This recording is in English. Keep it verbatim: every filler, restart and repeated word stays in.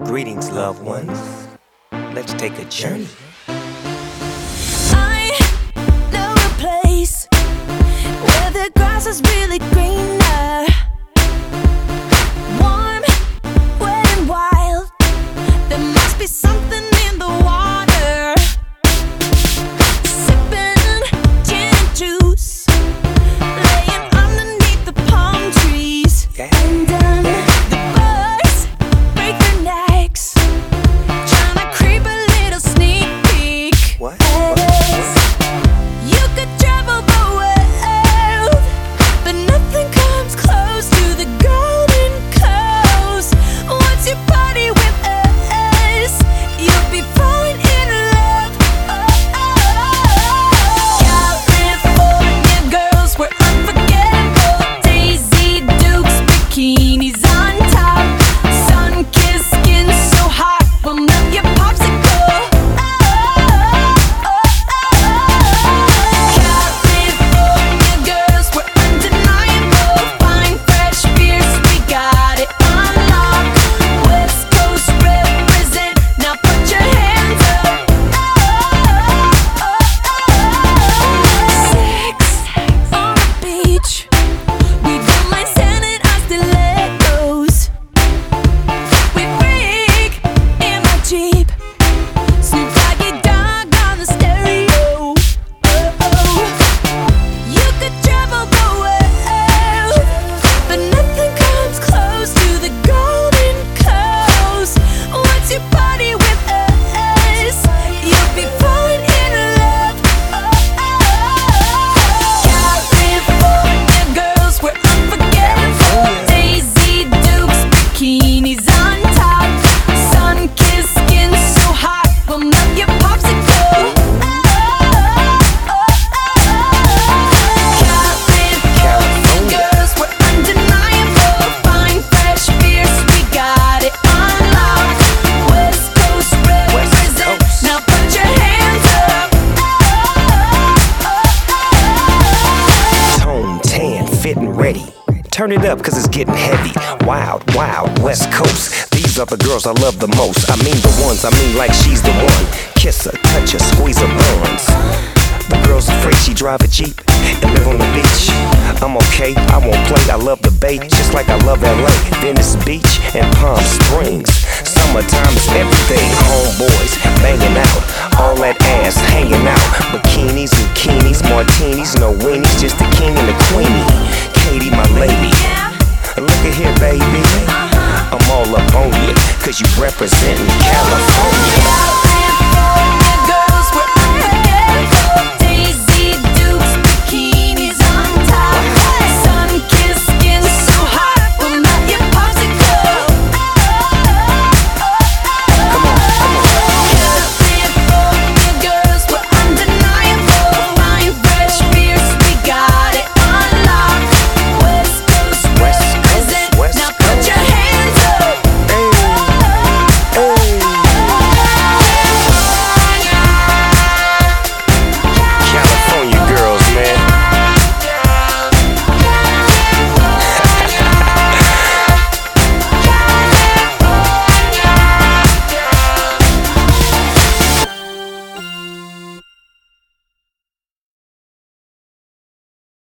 Greetings, loved ones. Let's take a journey. I know a place where the grass is really greener, warm, wet and wild. There must be something in the water. Sipping gin and juice, laying underneath the palm trees. Yeah. And um, the birds break their necks, trying to creep a little sneak peek. What? At us. You could travel the world, but nothing comes close to the Golden Coast. Once you party with us, you'll be falling in love. Oh, oh. California girls, we're unforgettable. Daisy Dukes, bikinis on top, sun-kissed skin so hot, we'll melt your popsicle. Oh, oh, oh. California girls, we're undeniable. Fine, fresh beers, we got it on lock. West Coast represent, now put your hands up. Oh, oh, oh. Sex on the beach, we don't mind sanding our stilettos. We freak in my Jeep, Snoop Doggy Dogg on the stereo. Oh, oh. You could travel the world, but nothing comes close to the Golden Coast. Once you party with us, you'll be falling in love. Oh, oh. California girls, we're unforgettable. Daisy Dukes, bikinis on top, sun-kissed skin so hot, we'll melt your popsicle. California girls, we're undeniable. Fine, fresh beers, we got it on lock. West Coast represent, Coast. now put your hands up. Tone, tan, fit and ready. Turn it up cause it's getting heavy. Wild, wild, West Coast. These are the girls I love the most. I mean the ones, I mean like she's the one. Kiss her, touch her, squeeze her buns. The girl's afraid she drive a Jeep and live on the beach. I'm okay, I won't play, I love the bay, just like I love L A, Venice Beach, and Palm Springs. Summertime is everything, homeboys banging out, all that ass hanging out. Bikinis, bikinis, martinis, no weenies, just the king and the queenie. Katie, my lady, look at here, baby. I'm all up on you, cause you representin' California.